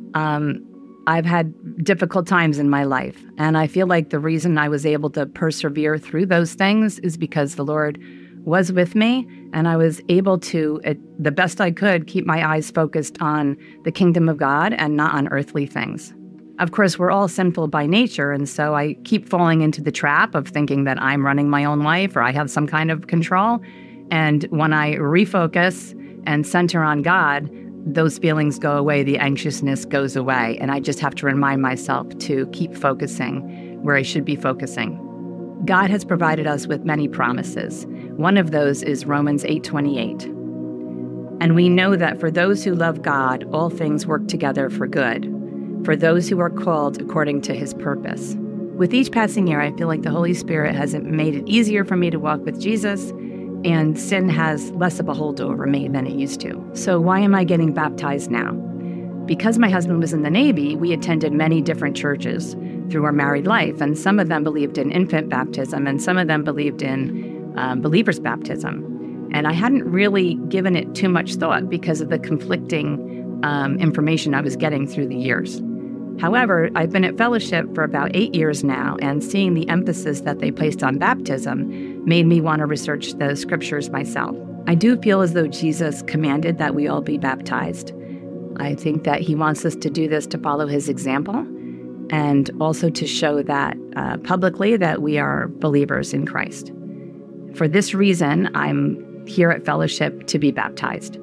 I've had difficult times in my life, and I feel like the reason I was able to persevere through those things is because the Lord was with me, and I was able to, the best I could, keep my eyes focused on the kingdom of God and not on earthly things. Of course, we're all sinful by nature, and so I keep falling into the trap of thinking that I'm running my own life or I have some kind of control. And when I refocus and center on God, those feelings go away, the anxiousness goes away, and I just have to remind myself to keep focusing where I should be focusing. God has provided us with many promises. One of those is Romans 8:28. And we know that for those who love God, all things work together for good, for those who are called according to His purpose. With each passing year, I feel like the Holy Spirit has made it easier for me to walk with Jesus, and sin has less of a hold over me than it used to. So why am I getting baptized now? Because my husband was in the Navy, we attended many different churches through our married life, and some of them believed in infant baptism, and some of them believed in believer's baptism. And I hadn't really given it too much thought because of the conflicting information I was getting through the years. However, I've been at Fellowship for about 8 years now, and seeing the emphasis that they placed on baptism made me want to research the scriptures myself. I do feel as though Jesus commanded that we all be baptized. I think that He wants us to do this to follow His example, and also to show that publicly that we are believers in Christ. For this reason, I'm here at Fellowship to be baptized.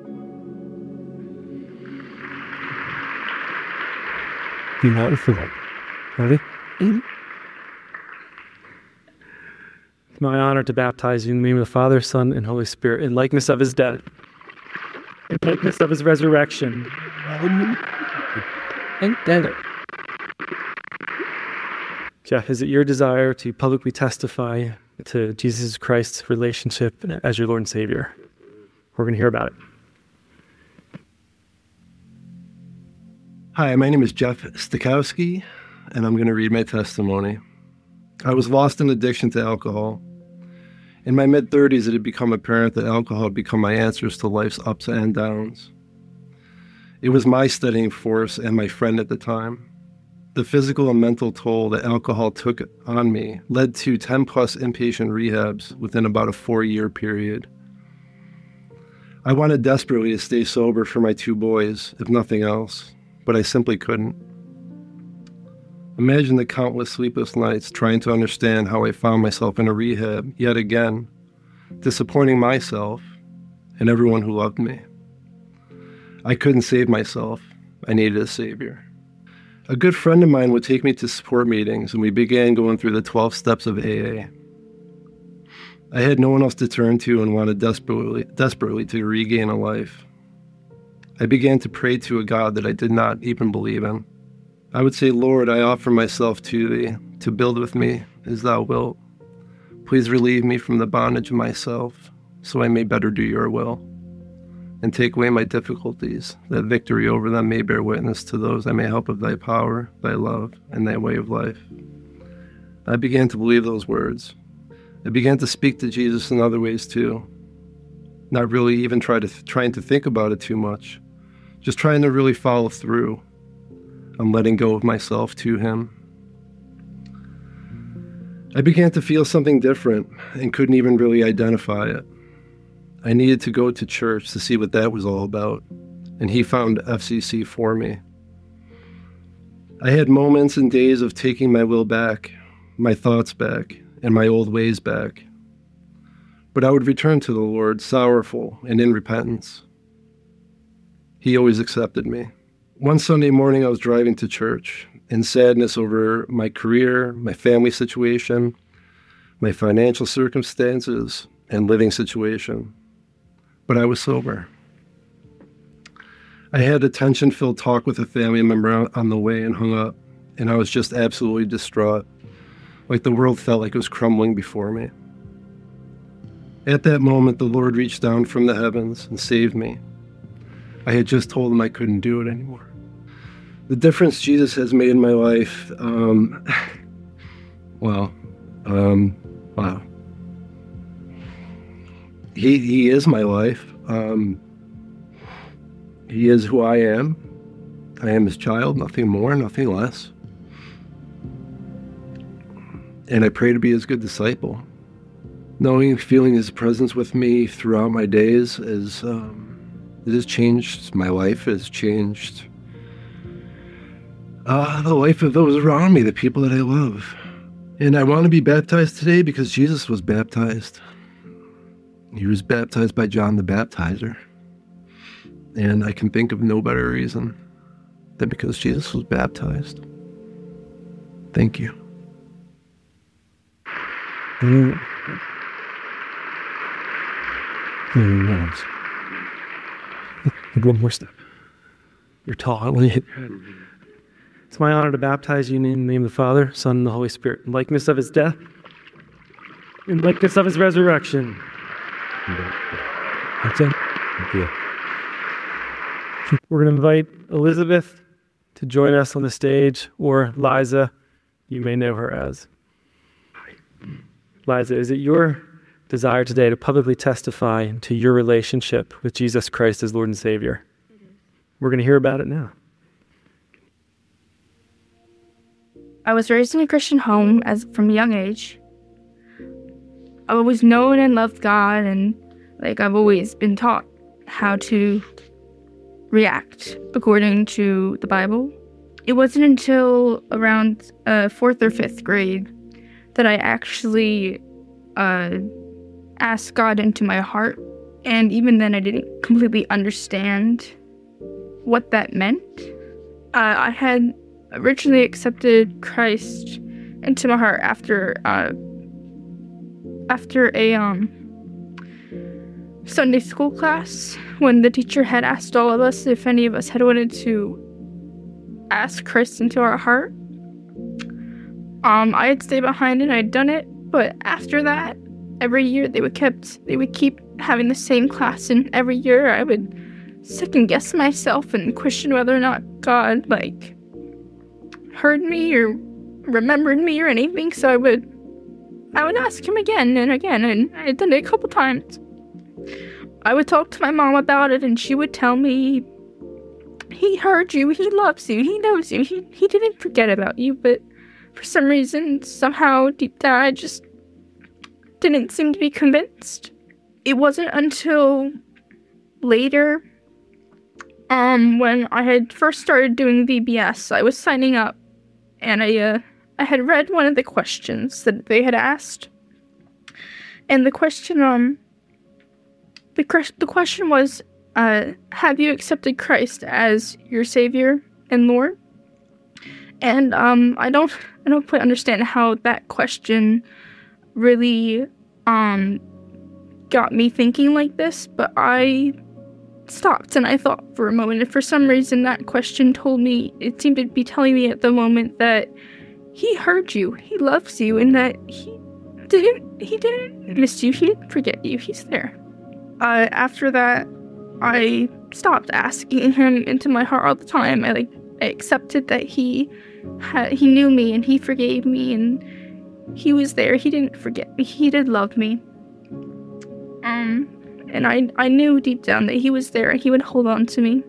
You want for that? Ready? Mm-hmm. It's my honor to baptize you in the name of the Father, Son, and Holy Spirit, in likeness of His death, in likeness of His resurrection. Jeff, is it your desire to publicly testify to Jesus Christ's relationship as your Lord and Savior? We're going to hear about it. Hi, my name is Jeff Stokowski, and I'm going to read my testimony. I was lost in addiction to alcohol. In my mid-30s, it had become apparent that alcohol had become my answers to life's ups and downs. It was my steadying force and my friend at the time. The physical and mental toll that alcohol took on me led to 10-plus inpatient rehabs within about a 4-year period. I wanted desperately to stay sober for my 2 boys, if nothing else, but I simply couldn't. Imagine the countless sleepless nights trying to understand how I found myself in a rehab yet again, disappointing myself and everyone who loved me. I couldn't save myself. I needed a savior. A good friend of mine would take me to support meetings, and we began going through the 12 steps of AA. I had no one else to turn to and wanted desperately to regain a life. I began to pray to a God that I did not even believe in. I would say, Lord, I offer myself to thee, to build with me as thou wilt. Please relieve me from the bondage of myself, so I may better do your will, and take away my difficulties, that victory over them may bear witness to those I may help of thy power, thy love, and thy way of life. I began to believe those words. I began to speak to Jesus in other ways too, not really even trying to think about it too much, just trying to really follow through. I'm letting go of myself to him. I began to feel something different and couldn't even really identify it. I needed to go to church to see what that was all about, and he found FCC for me. I had moments and days of taking my will back, my thoughts back, and my old ways back. But I would return to the Lord sorrowful and in repentance. He always accepted me. One Sunday morning I was driving to church in sadness over my career, my family situation, my financial circumstances, and living situation. But I was sober. I had a tension-filled talk with a family member on the way and hung up, and I was just absolutely distraught, like the world felt like it was crumbling before me. At that moment, the Lord reached down from the heavens and saved me. I had just told him I couldn't do it anymore. The difference Jesus has made in my life, wow. He is my life. He is who I am. I am his child, nothing more, nothing less. And I pray to be his good disciple. Knowing, feeling his presence with me throughout my days it has changed my life, it has changed the life of those around me, the people that I love. And I want to be baptized today because Jesus was baptized. He was baptized by John the Baptizer. And I can think of no better reason than because Jesus was baptized. Thank you. One more step. You're tall. Let me hit your head. It's my honor to baptize you in the name of the Father, Son, and the Holy Spirit, in likeness of his death, in likeness of his resurrection. That's it. Thank you. We're going to invite Elizabeth to join us on the stage, or Liza, you may know her as. Liza, is it your desire today to publicly testify to your relationship with Jesus Christ as Lord and Savior? We're going to hear about it now. I was raised in a Christian home from a young age. I've always known and loved God, and I've always been taught how to react according to the Bible. It wasn't until around 4th or 5th grade that I actually asked God into my heart, and even then I didn't completely understand what that meant. I had originally accepted Christ into my heart after a Sunday school class, when the teacher had asked all of us if any of us had wanted to ask Christ into our heart. I had stayed behind and I'd done it, but after that, every year they would keep having the same class, and every year I would second guess myself and question whether or not God heard me or remembered me or anything. So I would ask him again and again, and I had done it a couple times. I would talk to my mom about it, and she would tell me, he heard you, he loves you, he knows you, he didn't forget about you. But for some reason, somehow deep down, I just didn't seem to be convinced. It wasn't until later, when I had first started doing VBS, I was signing up, and I had read one of the questions that they had asked, and the question was, have you accepted Christ as your Savior and Lord? And I don't quite understand how that question really got me thinking like this, but I stopped and I thought for a moment, and for some reason that question it seemed to be telling me at the moment that he heard you, he loves you, and that he didn't miss you, he didn't forget you, he's there. After that, I stopped asking him into my heart all the time. I accepted that he knew me and he forgave me and he was there. He didn't forget me. He did love me. And I knew deep down that he was there and he would hold on to me.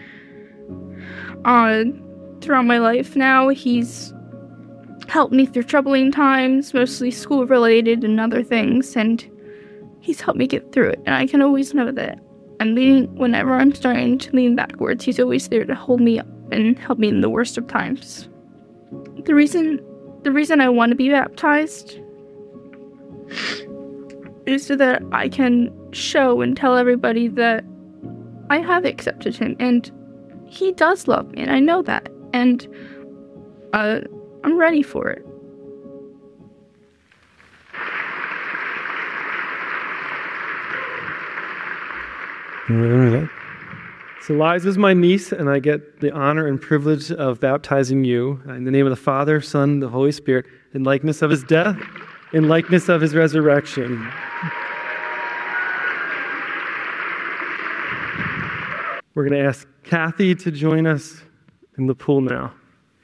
Throughout my life now, he's helped me through troubling times, mostly school-related and other things, and he's helped me get through it. And I can always know that whenever I'm starting to lean backwards, he's always there to hold me up and help me in the worst of times. The reason I want to be baptized is so that I can show and tell everybody that I have accepted him and he does love me, and I know that, and I'm ready for it. So Liza's my niece, and I get the honor and privilege of baptizing you in the name of the Father, Son, the Holy Spirit, in likeness of his death, in likeness of his resurrection. We're going to ask Kathy to join us in the pool now.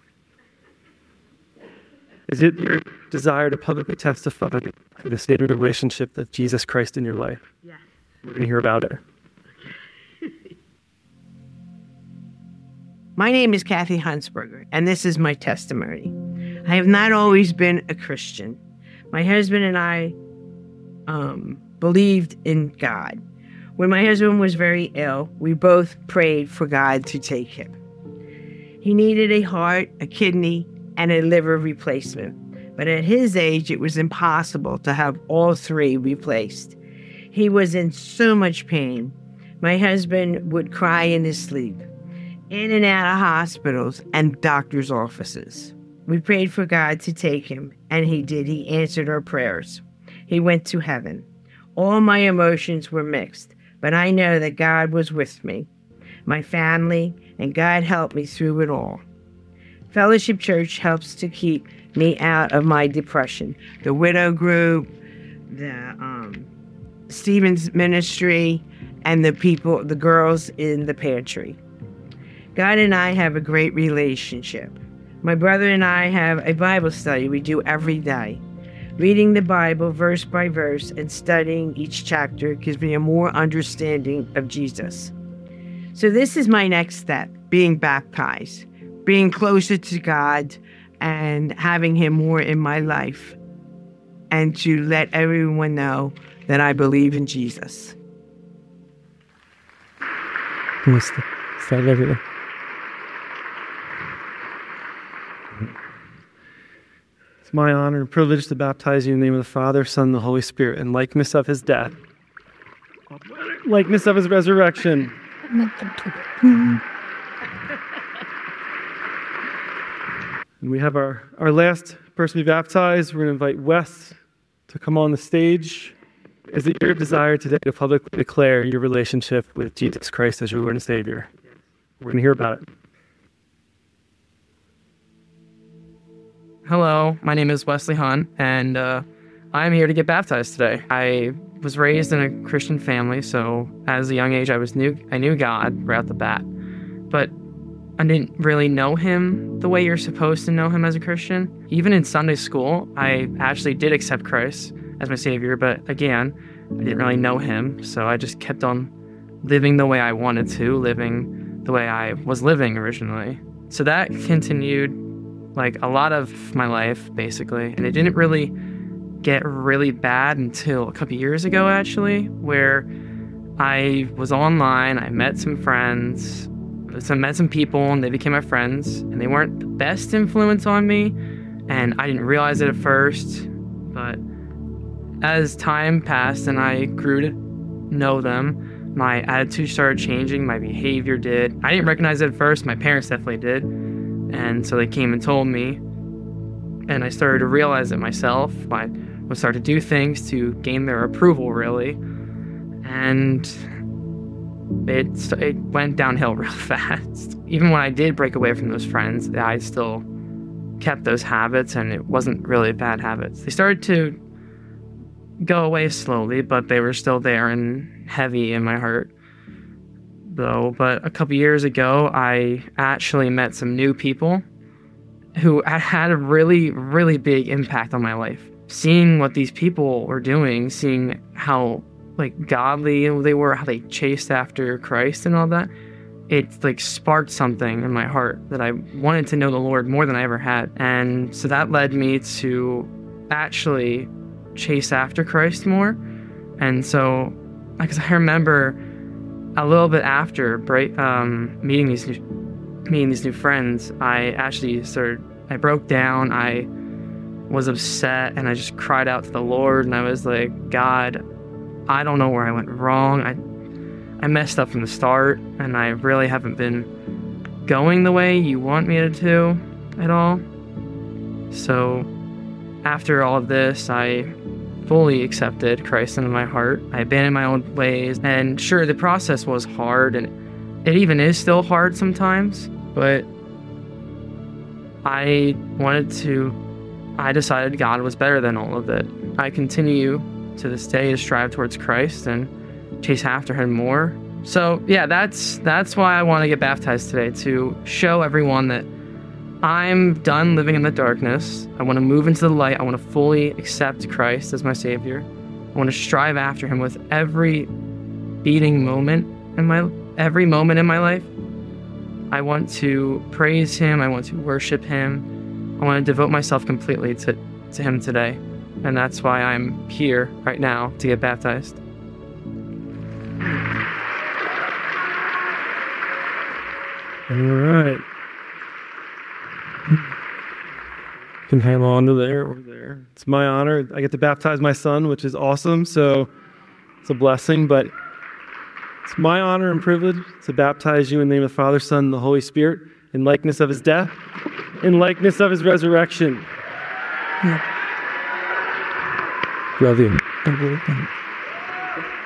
Is it your desire to publicly testify to the state of relationship with Jesus Christ in your life? Yes. We're going to hear about it. My name is Kathy Huntsberger, and this is my testimony. I have not always been a Christian. My husband and I believed in God. When my husband was very ill, we both prayed for God to take him. He needed a heart, a kidney, and a liver replacement. But at his age, it was impossible to have all three replaced. He was in so much pain. My husband would cry in his sleep, in and out of hospitals and doctors' offices. We prayed for God to take him, and he did. He answered our prayers. He went to heaven. All my emotions were mixed, but I know that God was with me, my family, and God helped me through it all. Fellowship Church helps to keep me out of my depression. The widow group, the Stevens ministry, and the girls in the pantry. God and I have a great relationship. My brother and I have a Bible study we do every day. Reading the Bible verse by verse and studying each chapter gives me a more understanding of Jesus. So this is my next step, being baptized, being closer to God and having him more in my life, and to let everyone know that I believe in Jesus. Start everything. It's my honor and privilege to baptize you in the name of the Father, Son, and the Holy Spirit, in likeness of his death, likeness of his resurrection. And we have our last person to be baptized. We're going to invite Wes to come on the stage. Is it your desire today to publicly declare your relationship with Jesus Christ as your Lord and Savior? We're going to hear about it. Hello, my name is Wesley Hahn, and I'm here to get baptized today. I was raised in a Christian family, so as a young age, I knew God right out the bat, but I didn't really know him the way you're supposed to know him as a Christian. Even in Sunday school, I actually did accept Christ as my Savior, but again, I didn't really know him, so I just kept on living the way I wanted to, living the way I was living originally. So that continued like a lot of my life, basically, and it didn't really get really bad until a couple years ago, actually, where I was online, I met some friends, met some people, and they became my friends, and they weren't the best influence on me, and I didn't realize it at first, but as time passed and I grew to know them, my attitude started changing, my behavior did. I didn't recognize it at first, my parents definitely did, And so they came and told me, and I started to realize it myself. I would start to do things to gain their approval, really. And it went downhill real fast. Even when I did break away from those friends, I still kept those habits, and it wasn't really bad habits. They started to go away slowly, but they were still there and heavy in my heart, though. But a couple years ago, I actually met some new people who had a really, really big impact on my life. Seeing what these people were doing, seeing how godly they were, how they chased after Christ and all that, it sparked something in my heart that I wanted to know the Lord more than I ever had. And so that led me to actually chase after Christ more. And so, because I remember a little bit after meeting these new friends, I broke down, I was upset, and I just cried out to the Lord, and I was like, God, I don't know where I went wrong. I messed up from the start, and I really haven't been going the way you want me to at all. So after all of this, I fully accepted Christ into my heart. I abandoned my own ways, and sure, the process was hard, and it even is still hard sometimes, but I decided God was better than all of it. I continue to this day to strive towards Christ and chase after him more. So yeah, that's why I want to get baptized today, to show everyone that I'm done living in the darkness. I want to move into the light. I want to fully accept Christ as my Savior. I want to strive after him with every beating moment in my life. I want to praise him. I want to worship him. I want to devote myself completely to him today. And that's why I'm here right now to get baptized. All right. You can hang on to there or there. It's my honor. I get to baptize my son, which is awesome. So it's a blessing, but it's my honor and privilege to baptize you in the name of the Father, Son, and the Holy Spirit, in likeness of his death, in likeness of his resurrection. Brother.